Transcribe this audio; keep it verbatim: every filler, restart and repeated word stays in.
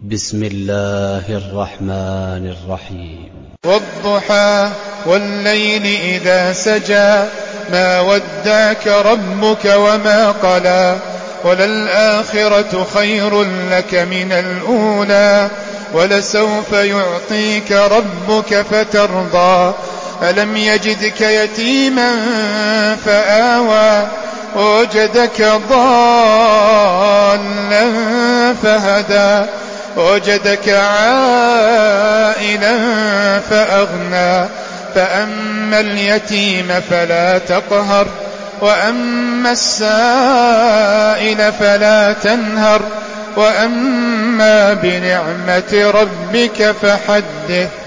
بسم الله الرحمن الرحيم. والضحى والليل إذا سجى ما ودعك ربك وما قلى وللآخرة خير لك من الأولى ولسوف يعطيك ربك فترضى ألم يجدك يتيما فآوى ووجدك ضالا فهدى ووجدك عائلا فأغنى فأما اليتيم فلا تقهر وأما السائل فلا تنهر وأما بنعمة ربك فحدث.